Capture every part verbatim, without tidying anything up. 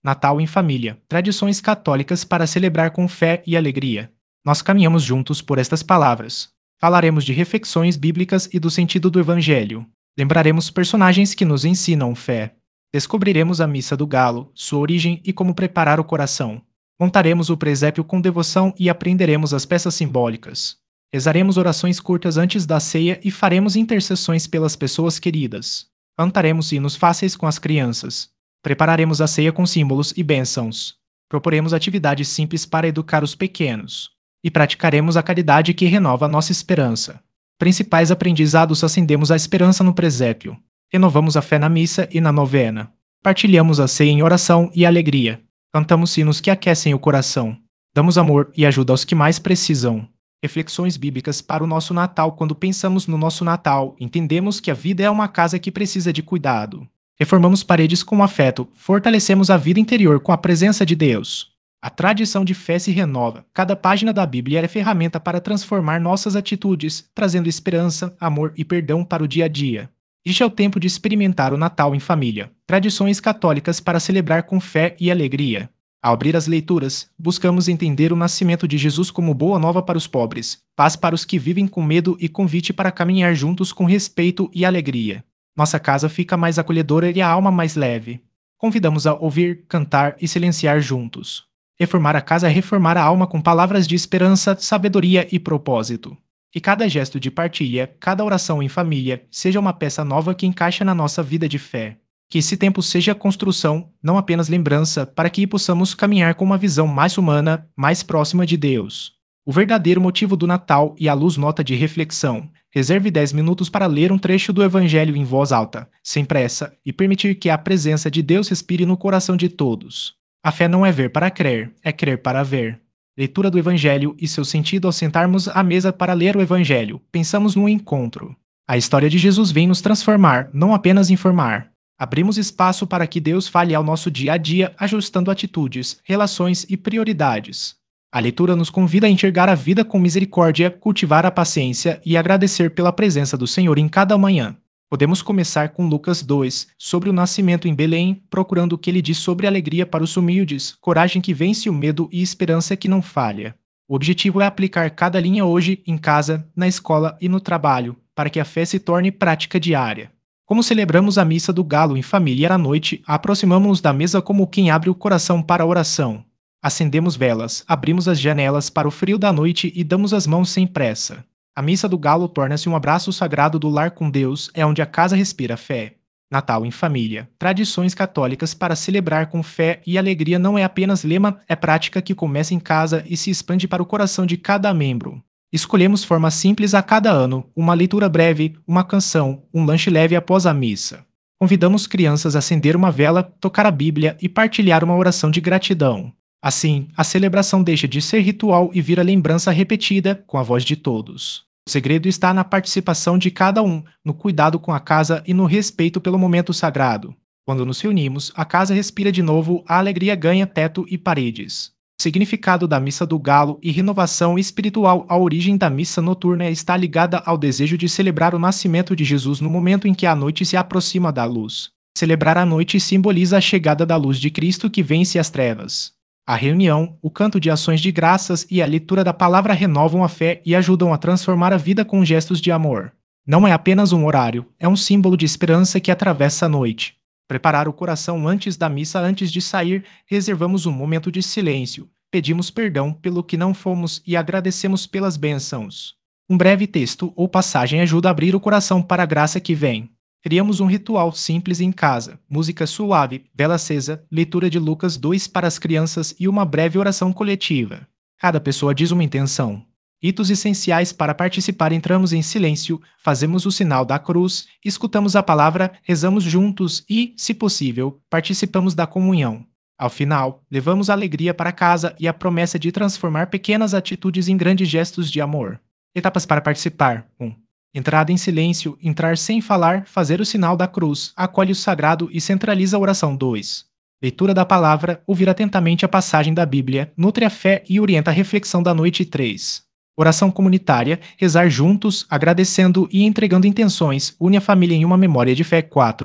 Natal em família. Tradições católicas para celebrar com fé e alegria. Nós caminhamos juntos por estas palavras. Falaremos de reflexões bíblicas e do sentido do Evangelho. Lembraremos personagens que nos ensinam fé. Descobriremos a missa do galo, sua origem e como preparar o coração. Montaremos o presépio com devoção e aprenderemos as peças simbólicas. Rezaremos orações curtas antes da ceia e faremos intercessões pelas pessoas queridas. Cantaremos hinos fáceis com as crianças. Prepararemos a ceia com símbolos e bênçãos. Proporemos atividades simples para educar os pequenos. E praticaremos a caridade que renova a nossa esperança. Principais aprendizados: acendemos a esperança no presépio. Renovamos a fé na missa e na novena. Partilhamos a ceia em oração e alegria. Cantamos hinos que aquecem o coração. Damos amor e ajuda aos que mais precisam. Reflexões bíblicas para o nosso Natal. Quando pensamos no nosso Natal, entendemos que a vida é uma casa que precisa de cuidado. Reformamos paredes com afeto, fortalecemos a vida interior com a presença de Deus. A tradição de fé se renova. Cada página da Bíblia é ferramenta para transformar nossas atitudes, trazendo esperança, amor e perdão para o dia a dia. Este é o tempo de experimentar o Natal em família. Tradições católicas para celebrar com fé e alegria. Ao abrir as leituras, buscamos entender o nascimento de Jesus como boa nova para os pobres, paz para os que vivem com medo e convite para caminhar juntos com respeito e alegria. Nossa casa fica mais acolhedora e a alma mais leve. Convidamos a ouvir, cantar e silenciar juntos. Reformar a casa é reformar a alma com palavras de esperança, sabedoria e propósito. Que cada gesto de partilha, cada oração em família, seja uma peça nova que encaixa na nossa vida de fé. Que esse tempo seja construção, não apenas lembrança, para que possamos caminhar com uma visão mais humana, mais próxima de Deus. O verdadeiro motivo do Natal e a luz nota de reflexão. Reserve dez minutos para ler um trecho do Evangelho em voz alta, sem pressa, e permitir que a presença de Deus respire no coração de todos. A fé não é ver para crer, é crer para ver. Leitura do Evangelho e seu sentido. Ao sentarmos à mesa para ler o Evangelho, pensamos no encontro. A história de Jesus vem nos transformar, não apenas informar. Abrimos espaço para que Deus fale ao nosso dia a dia, ajustando atitudes, relações e prioridades. A leitura nos convida a enxergar a vida com misericórdia, cultivar a paciência e agradecer pela presença do Senhor em cada manhã. Podemos começar com Lucas dois, sobre o nascimento em Belém, procurando o que ele diz sobre alegria para os humildes, coragem que vence o medo e esperança que não falha. O objetivo é aplicar cada linha hoje, em casa, na escola e no trabalho, para que a fé se torne prática diária. Como celebramos a missa do galo em família à noite, aproximamos-nos da mesa como quem abre o coração para a oração. Acendemos velas, abrimos as janelas para o frio da noite e damos as mãos sem pressa. A missa do galo torna-se um abraço sagrado do lar com Deus, é onde a casa respira fé. Natal em família. Tradições católicas para celebrar com fé e alegria não é apenas lema, é prática que começa em casa e se expande para o coração de cada membro. Escolhemos formas simples a cada ano, uma leitura breve, uma canção, um lanche leve após a missa. Convidamos crianças a acender uma vela, tocar a Bíblia e partilhar uma oração de gratidão. Assim, a celebração deixa de ser ritual e vira lembrança repetida com a voz de todos. O segredo está na participação de cada um, no cuidado com a casa e no respeito pelo momento sagrado. Quando nos reunimos, a casa respira de novo, a alegria ganha teto e paredes. O significado da missa do galo e renovação espiritual. A origem da missa noturna está ligada ao desejo de celebrar o nascimento de Jesus no momento em que a noite se aproxima da luz. Celebrar a noite simboliza a chegada da luz de Cristo que vence as trevas. A reunião, o canto de ações de graças e a leitura da palavra renovam a fé e ajudam a transformar a vida com gestos de amor. Não é apenas um horário, é um símbolo de esperança que atravessa a noite. Preparar o coração antes da missa. Antes de sair, reservamos um momento de silêncio. Pedimos perdão pelo que não fomos e agradecemos pelas bênçãos. Um breve texto ou passagem ajuda a abrir o coração para a graça que vem. Criamos um ritual simples em casa, música suave, vela acesa, leitura de Lucas dois para as crianças e uma breve oração coletiva. Cada pessoa diz uma intenção. Ritos essenciais para participar. Entramos em silêncio, fazemos o sinal da cruz, escutamos a palavra, rezamos juntos e, se possível, participamos da comunhão. Ao final, levamos a alegria para casa e a promessa de transformar pequenas atitudes em grandes gestos de amor. Etapas para participar. um. Entrada em silêncio, entrar sem falar, fazer o sinal da cruz, acolhe o sagrado e centraliza a oração. dois. Leitura da palavra, ouvir atentamente a passagem da Bíblia, nutre a fé e orienta a reflexão da noite. três. Oração comunitária, rezar juntos, agradecendo e entregando intenções, une a família em uma memória de fé. quatro.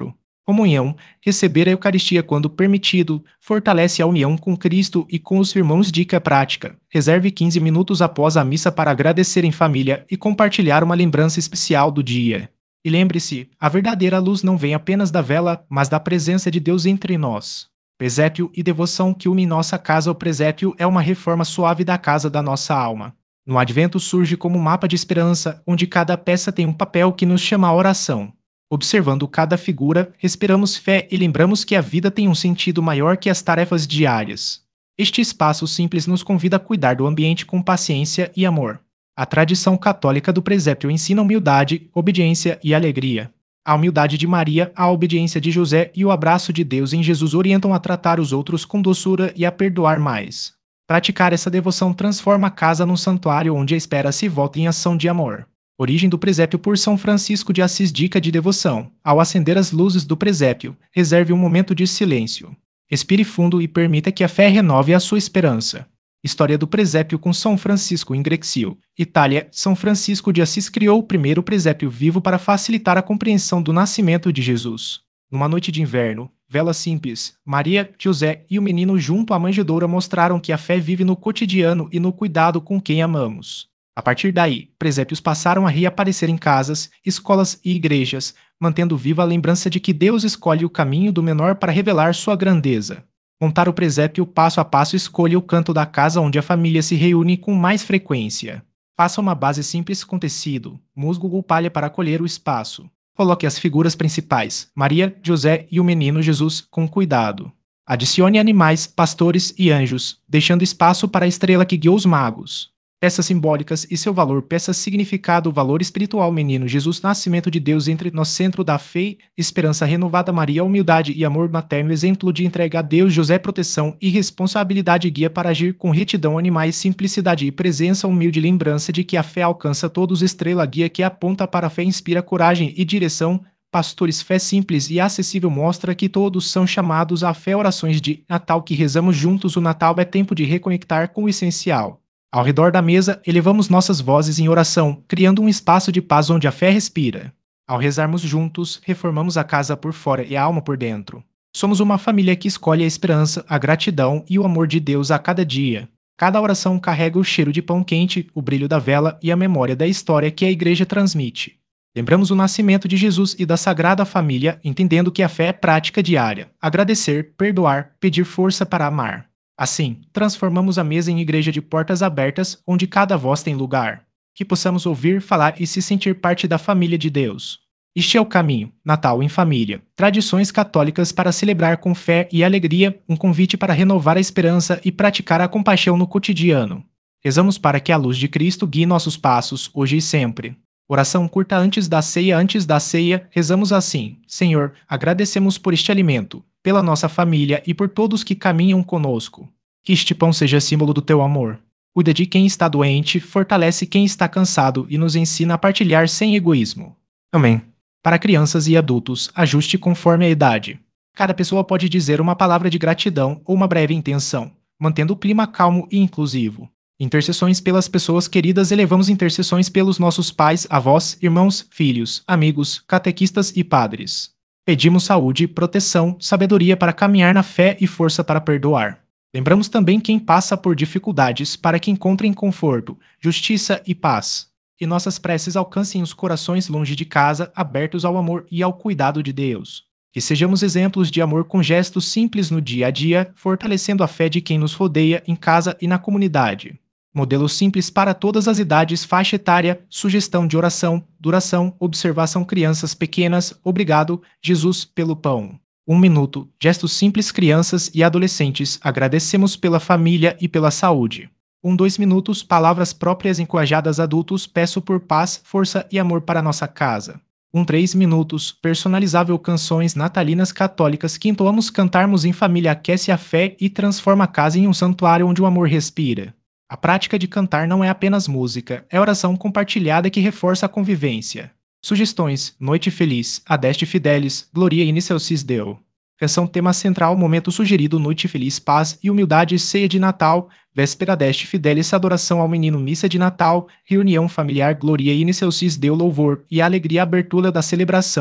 Comunhão. Receber a Eucaristia quando permitido, fortalece a união com Cristo e com os irmãos. Dica prática. Reserve quinze minutos após a missa para agradecer em família e compartilhar uma lembrança especial do dia. E lembre-se, a verdadeira luz não vem apenas da vela, mas da presença de Deus entre nós. Presépio e devoção que une nossa casa. O presépio é uma reforma suave da casa da nossa alma. No Advento surge como um mapa de esperança, onde cada peça tem um papel que nos chama à oração. Observando cada figura, respiramos fé e lembramos que a vida tem um sentido maior que as tarefas diárias. Este espaço simples nos convida a cuidar do ambiente com paciência e amor. A tradição católica do presépio ensina humildade, obediência e alegria. A humildade de Maria, a obediência de José e o abraço de Deus em Jesus orientam a tratar os outros com doçura e a perdoar mais. Praticar essa devoção transforma a casa num santuário onde a espera se volta em ação de amor. Origem do presépio por São Francisco de Assis. Dica de devoção. Ao acender as luzes do presépio, reserve um momento de silêncio. Respire fundo e permita que a fé renove a sua esperança. História do presépio com São Francisco em Grexil, Itália. São Francisco de Assis criou o primeiro presépio vivo para facilitar a compreensão do nascimento de Jesus. Numa noite de inverno, velas simples, Maria, José e o menino junto à manjedoura mostraram que a fé vive no cotidiano e no cuidado com quem amamos. A partir daí, presépios passaram a reaparecer em casas, escolas e igrejas, mantendo viva a lembrança de que Deus escolhe o caminho do menor para revelar sua grandeza. Montar o presépio passo a passo. Escolha o canto da casa onde a família se reúne com mais frequência. Faça uma base simples com tecido, musgo ou palha para acolher o espaço. Coloque as figuras principais, Maria, José e o menino Jesus, com cuidado. Adicione animais, pastores e anjos, deixando espaço para a estrela que guiou os magos. Peças simbólicas e seu valor. Peças significado. Valor espiritual. Menino Jesus, nascimento de Deus entre nós, centro da fé, esperança renovada. Maria, humildade e amor materno, exemplo de entrega a Deus. José, proteção e responsabilidade, guia para agir com retidão. Animais, simplicidade e presença, humilde lembrança de que a fé alcança todos. Estrela, guia que aponta para a fé, inspira coragem e direção. Pastores, fé simples e acessível, mostra que todos são chamados à fé. Orações de Natal que rezamos juntos. O Natal é tempo de reconectar com o essencial. Ao redor da mesa, elevamos nossas vozes em oração, criando um espaço de paz onde a fé respira. Ao rezarmos juntos, reformamos a casa por fora e a alma por dentro. Somos uma família que escolhe a esperança, a gratidão e o amor de Deus a cada dia. Cada oração carrega o cheiro de pão quente, o brilho da vela e a memória da história que a igreja transmite. Lembramos o nascimento de Jesus e da Sagrada Família, entendendo que a fé é prática diária. Agradecer, perdoar, pedir força para amar. Assim, transformamos a mesa em igreja de portas abertas, onde cada voz tem lugar. Que possamos ouvir, falar e se sentir parte da família de Deus. Este é o caminho, Natal em família. Tradições católicas para celebrar com fé e alegria, um convite para renovar a esperança e praticar a compaixão no cotidiano. Rezamos para que a luz de Cristo guie nossos passos, hoje e sempre. Oração curta antes da ceia. Antes da ceia, rezamos assim: Senhor, agradecemos por este alimento, pela nossa família e por todos que caminham conosco. Que este pão seja símbolo do teu amor. Cuida de quem está doente, fortalece quem está cansado e nos ensina a partilhar sem egoísmo. Amém. Para crianças e adultos, ajuste conforme a idade. Cada pessoa pode dizer uma palavra de gratidão ou uma breve intenção, mantendo o clima calmo e inclusivo. Intercessões pelas pessoas queridas. Elevamos intercessões pelos nossos pais, avós, irmãos, filhos, amigos, catequistas e padres. Pedimos saúde, proteção, sabedoria para caminhar na fé e força para perdoar. Lembramos também quem passa por dificuldades para que encontrem conforto, justiça e paz. E nossas preces alcancem os corações longe de casa, abertos ao amor e ao cuidado de Deus. Que sejamos exemplos de amor com gestos simples no dia a dia, fortalecendo a fé de quem nos rodeia em casa e na comunidade. Modelo simples para todas as idades, faixa etária, sugestão de oração, duração, observação. Crianças pequenas, obrigado, Jesus, pelo pão. Um minuto, gestos simples. Crianças e adolescentes, agradecemos pela família e pela saúde. Um dois minutos, palavras próprias encorajadas. Adultos, peço por paz, força e amor para nossa casa. Um três minutos, personalizável. Canções natalinas católicas que entoamos. Cantarmos em família aquece a fé e transforma a casa em um santuário onde o amor respira. A prática de cantar não é apenas música, é oração compartilhada que reforça a convivência. Sugestões: Noite Feliz, Adeste Fidelis, Gloria in excelsis Deo. Canção tema central. Momento sugerido: Noite Feliz, Paz e Humildade. Ceia de Natal, Véspera Adeste Fidelis, Adoração ao Menino. Missa de Natal, Reunião Familiar. Gloria in excelsis Deo, Louvor e Alegria. Abertura da celebração,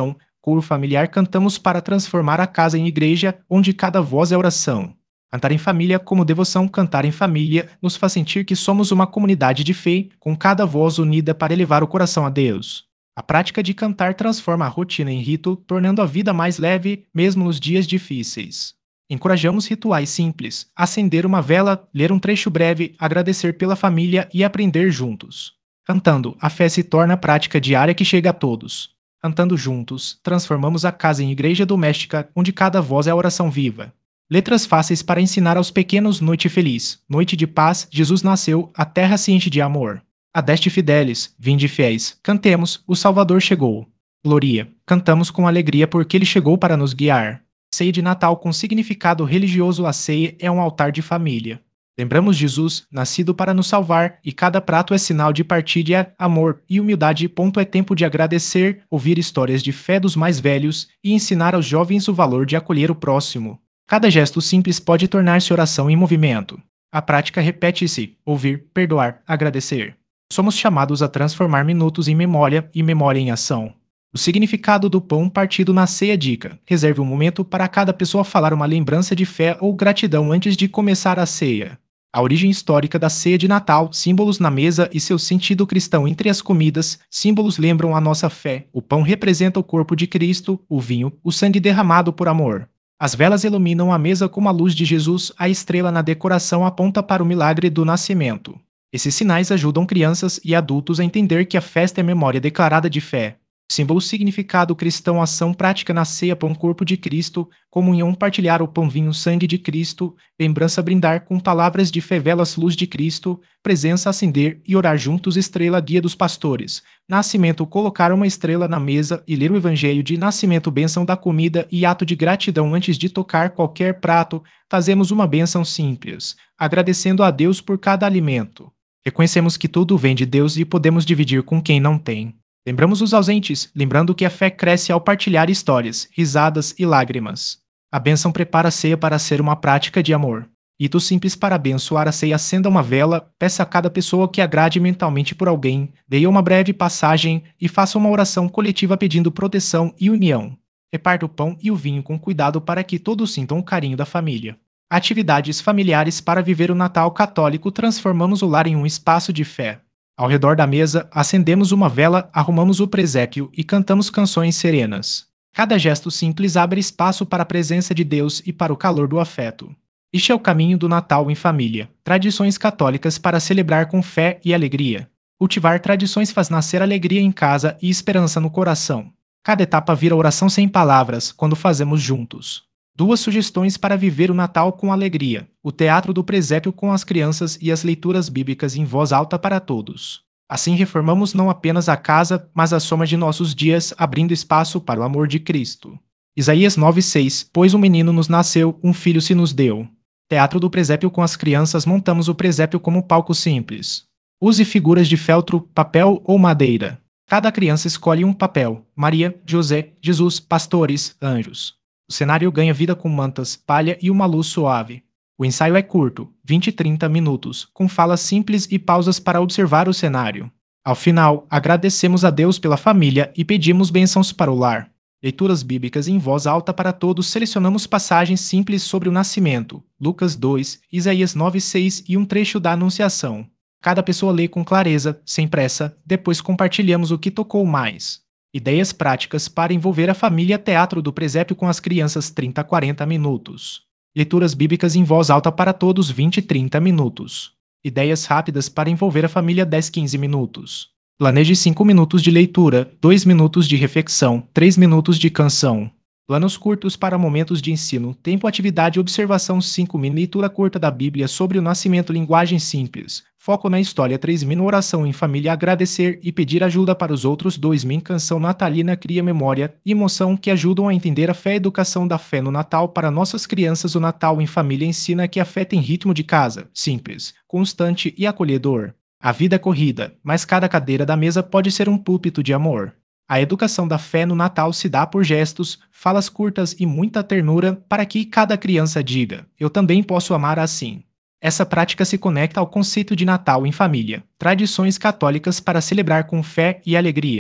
coro familiar cantamos para transformar a casa em igreja, onde cada voz é oração. Cantar em família como devoção, cantar em família nos faz sentir que somos uma comunidade de fé, com cada voz unida para elevar o coração a Deus. A prática de cantar transforma a rotina em rito, tornando a vida mais leve, mesmo nos dias difíceis. Encorajamos rituais simples: acender uma vela, ler um trecho breve, agradecer pela família e aprender juntos. Cantando, a fé se torna prática diária que chega a todos. Cantando juntos, transformamos a casa em igreja doméstica, onde cada voz é a oração viva. Letras fáceis para ensinar aos pequenos: noite feliz, noite de paz, Jesus nasceu, a terra se enche de amor. Adeste fidelis, vinde fiéis, cantemos, o Salvador chegou. Gloria, cantamos com alegria porque ele chegou para nos guiar. Ceia de Natal com significado religioso. A ceia é um altar de família. Lembramos Jesus, nascido para nos salvar, e cada prato é sinal de partilha, amor e humildade. Ponto é tempo de agradecer, ouvir histórias de fé dos mais velhos e ensinar aos jovens o valor de acolher o próximo. Cada gesto simples pode tornar-se oração em movimento. A prática repete-se: ouvir, perdoar, agradecer. Somos chamados a transformar minutos em memória e memória em ação. O significado do pão partido na ceia. Dica: reserve um momento para cada pessoa falar uma lembrança de fé ou gratidão antes de começar a ceia. A origem histórica da ceia de Natal, símbolos na mesa e seu sentido cristão entre as comidas. Símbolos lembram a nossa fé. O pão representa o corpo de Cristo, o vinho, o sangue derramado por amor. As velas iluminam a mesa como a luz de Jesus, a estrela na decoração aponta para o milagre do nascimento. Esses sinais ajudam crianças e adultos a entender que a festa é memória declarada de fé. Símbolo: significado cristão, ação prática na ceia, pão, corpo de Cristo, comunhão, partilhar o pão, vinho, sangue de Cristo, lembrança, brindar com palavras de fé, velas, luz de Cristo, presença, acender e orar juntos, estrela, guia dos pastores, nascimento, colocar uma estrela na mesa e ler o evangelho de nascimento, bênção da comida e ato de gratidão antes de tocar qualquer prato, fazemos uma bênção simples, agradecendo a Deus por cada alimento. Reconhecemos que tudo vem de Deus e podemos dividir com quem não tem. Lembramos os ausentes, lembrando que a fé cresce ao partilhar histórias, risadas e lágrimas. A bênção prepara a ceia para ser uma prática de amor. Rito simples para abençoar a ceia: acenda uma vela, peça a cada pessoa que agrade mentalmente por alguém, leia uma breve passagem e faça uma oração coletiva pedindo proteção e união. Reparta o pão e o vinho com cuidado para que todos sintam o carinho da família. Atividades familiares para viver o Natal católico. Transformamos o lar em um espaço de fé. Ao redor da mesa, acendemos uma vela, arrumamos o presépio e cantamos canções serenas. Cada gesto simples abre espaço para a presença de Deus e para o calor do afeto. Este é o caminho do Natal em família. Tradições católicas para celebrar com fé e alegria. Cultivar tradições faz nascer alegria em casa e esperança no coração. Cada etapa vira oração sem palavras quando fazemos juntos. Duas sugestões para viver o Natal com alegria: o teatro do presépio com as crianças e as leituras bíblicas em voz alta para todos. Assim reformamos não apenas a casa, mas a soma de nossos dias, abrindo espaço para o amor de Cristo. Isaías nove seis: pois um menino nos nasceu, um filho se nos deu. Teatro do presépio com as crianças. Montamos o presépio como palco simples. Use figuras de feltro, papel ou madeira. Cada criança escolhe um papel: Maria, José, Jesus, pastores, anjos. O cenário ganha vida com mantas, palha e uma luz suave. O ensaio é curto, vinte a trinta minutos, com falas simples e pausas para observar o cenário. Ao final, agradecemos a Deus pela família e pedimos bênçãos para o lar. Leituras bíblicas em voz alta para todos. Selecionamos passagens simples sobre o nascimento, Lucas dois, Isaías nove seis e um trecho da Anunciação. Cada pessoa lê com clareza, sem pressa, depois compartilhamos o que tocou mais. Ideias práticas para envolver a família. Teatro do presépio com as crianças, trinta a quarenta minutos. Leituras bíblicas em voz alta para todos, vinte a trinta minutos. Ideias rápidas para envolver a família, dez a quinze minutos. Planeje cinco minutos de leitura, dois minutos de reflexão, três minutos de canção. Planos curtos para momentos de ensino, tempo, atividade, observação, cinco min. Leitura curta da Bíblia sobre o nascimento, linguagem simples. Foco na história, três min. Oração em família, agradecer e pedir ajuda para os outros, dois min. Canção natalina cria memória e emoção que ajudam a entender a fé. Educação da fé no Natal para nossas crianças. O Natal em família ensina que a fé tem ritmo de casa, simples, constante e acolhedor. A vida é corrida, mas cada cadeira da mesa pode ser um púlpito de amor. A educação da fé no Natal se dá por gestos, falas curtas e muita ternura para que cada criança diga: eu também posso amar assim. Essa prática se conecta ao conceito de Natal em família, tradições católicas para celebrar com fé e alegria.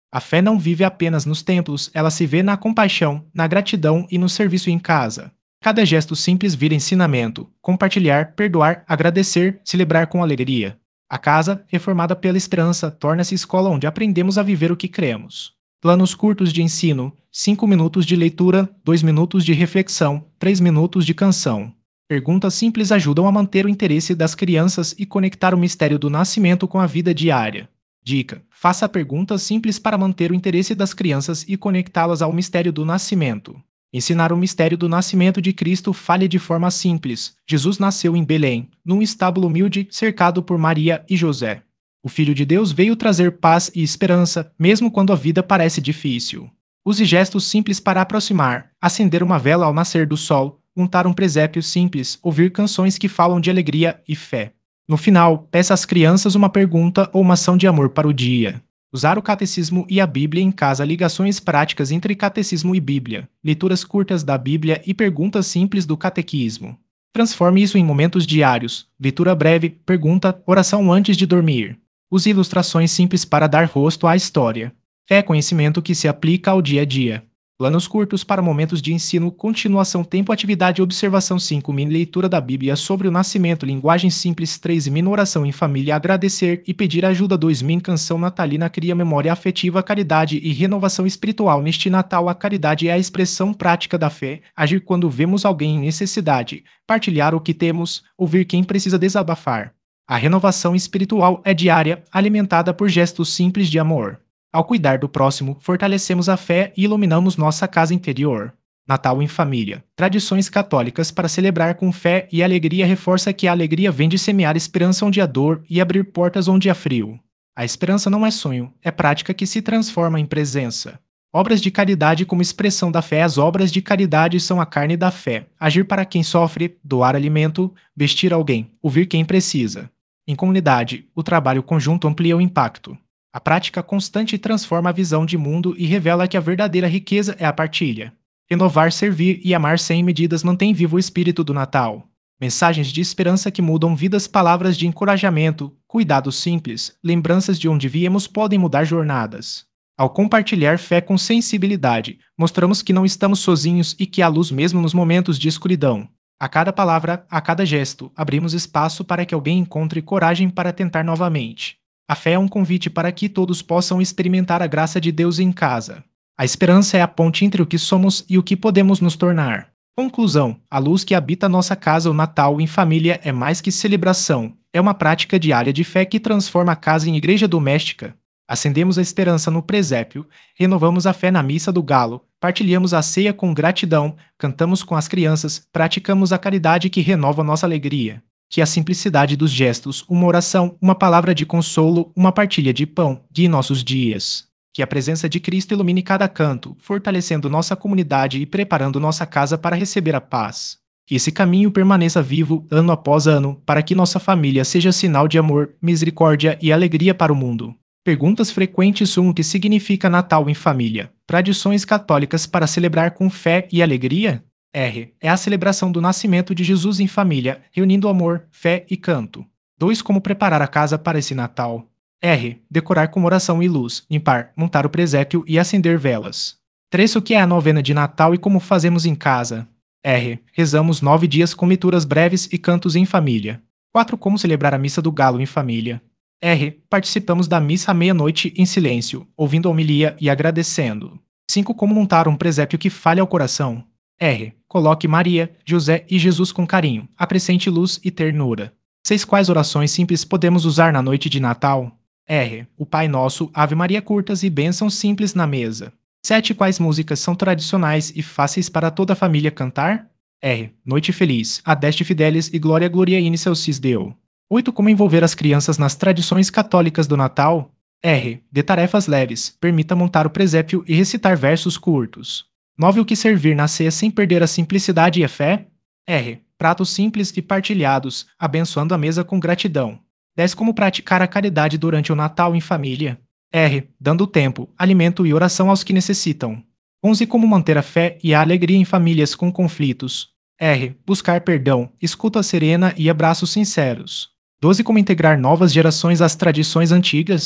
A fé não vive apenas nos templos, ela se vê na compaixão, na gratidão e no serviço em casa. Cada gesto simples vira ensinamento: compartilhar, perdoar, agradecer, celebrar com alegria. A casa, reformada pela esperança, torna-se escola onde aprendemos a viver o que cremos. Planos curtos de ensino: cinco minutos de leitura, dois minutos de reflexão, três minutos de canção. Perguntas simples ajudam a manter o interesse das crianças e conectar o mistério do nascimento com a vida diária. Dica: faça perguntas simples para manter o interesse das crianças e conectá-las ao mistério do nascimento. Ensinar o mistério do nascimento de Cristo fale de forma simples. Jesus nasceu em Belém, num estábulo humilde, cercado por Maria e José. O Filho de Deus veio trazer paz e esperança, mesmo quando a vida parece difícil. Use gestos simples para aproximar: acender uma vela ao nascer do sol, untar um presépio simples, ouvir canções que falam de alegria e fé. No final, peça às crianças uma pergunta ou uma ação de amor para o dia. Usar o catecismo e a Bíblia em casa, ligações práticas entre catecismo e Bíblia, leituras curtas da Bíblia e perguntas simples do catequismo. Transforme isso em momentos diários: leitura breve, pergunta, oração antes de dormir. Use ilustrações simples para dar rosto à história. Fé é conhecimento que se aplica ao dia a dia. Planos curtos para momentos de ensino, continuação, tempo, atividade, observação cinco min, leitura da Bíblia sobre o nascimento, linguagem simples três min, oração em família, agradecer e pedir ajuda dois min, canção natalina, cria memória afetiva, caridade e renovação espiritual. Neste Natal, a caridade é a expressão prática da fé: agir quando vemos alguém em necessidade, partilhar o que temos, ouvir quem precisa desabafar. A renovação espiritual é diária, alimentada por gestos simples de amor. Ao cuidar do próximo, fortalecemos a fé e iluminamos nossa casa interior. Natal em família. Tradições católicas para celebrar com fé e alegria reforça que a alegria vem de semear esperança onde há dor e abrir portas onde há frio. A esperança não é sonho, é prática que se transforma em presença. Obras de caridade como expressão da fé. As obras de caridade são a carne da fé: agir para quem sofre, doar alimento, vestir alguém, ouvir quem precisa. Em comunidade, o trabalho conjunto amplia o impacto. A prática constante transforma a visão de mundo e revela que a verdadeira riqueza é a partilha. Renovar, servir e amar sem medidas mantém vivo o espírito do Natal. Mensagens de esperança que mudam vidas, palavras de encorajamento, cuidados simples, lembranças de onde viemos podem mudar jornadas. Ao compartilhar fé com sensibilidade, mostramos que não estamos sozinhos e que há luz mesmo nos momentos de escuridão. A cada palavra, a cada gesto, abrimos espaço para que alguém encontre coragem para tentar novamente. A fé é um convite para que todos possam experimentar a graça de Deus em casa. A esperança é a ponte entre o que somos e o que podemos nos tornar. Conclusão: a luz que habita nossa casa. O Natal em família é mais que celebração, é uma prática diária de fé que transforma a casa em igreja doméstica. Acendemos a esperança no presépio, renovamos a fé na missa do galo, partilhamos a ceia com gratidão, cantamos com as crianças, praticamos a caridade que renova nossa alegria. Que a simplicidade dos gestos, uma oração, uma palavra de consolo, uma partilha de pão, guie nossos dias. Que a presença de Cristo ilumine cada canto, fortalecendo nossa comunidade e preparando nossa casa para receber a paz. Que esse caminho permaneça vivo, ano após ano, para que nossa família seja sinal de amor, misericórdia e alegria para o mundo. Perguntas frequentes: um. O que significa Natal em família? Tradições católicas para celebrar com fé e alegria? R. É a celebração do nascimento de Jesus em família, reunindo amor, fé e canto. dois. Como preparar a casa para esse Natal? R. Decorar com oração e luz, limpar, montar o presépio e acender velas. três. O que é a novena de Natal e como fazemos em casa? R. Rezamos nove dias com leituras breves e cantos em família. quatro. Como celebrar a missa do galo em família? R. Participamos da missa à meia-noite em silêncio, ouvindo a homilia e agradecendo. cinco. Como montar um presépio que fale ao coração? R. Coloque Maria, José e Jesus com carinho, acrescente luz e ternura. seis. Quais orações simples podemos usar na noite de Natal? R. O Pai Nosso, Ave Maria curtas e bênçãos simples na mesa. sete. Quais músicas são tradicionais e fáceis para toda a família cantar? R. Noite Feliz, Adeste Fidelis e Glória Gloriae Excelsis Deo. oito. Como envolver as crianças nas tradições católicas do Natal? R. Dê tarefas leves, permita montar o presépio e recitar versos curtos. nove. O que servir na ceia sem perder a simplicidade e a fé? R. Pratos simples e partilhados, abençoando a mesa com gratidão. dez. Como praticar a caridade durante o Natal em família? R. Dando tempo, alimento e oração aos que necessitam. onze. Como manter a fé e a alegria em famílias com conflitos? R. Buscar perdão, escuta serena e abraços sinceros. doze. Como integrar novas gerações às tradições antigas?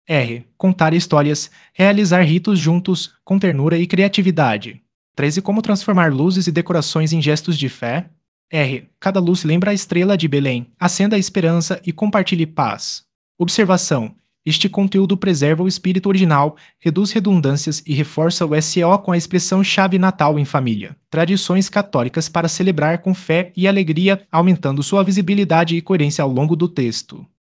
R. Contar histórias, realizar ritos juntos com ternura e criatividade. treze. Como transformar luzes e decorações em gestos de fé. R. Cada luz lembra a estrela de Belém. Acenda a esperança e compartilhe paz. Observação: este conteúdo preserva o espírito original, reduz redundâncias e reforça o S E O com a expressão-chave Natal em família. Tradições católicas para celebrar com fé e alegria, aumentando sua visibilidade e coerência ao longo do texto.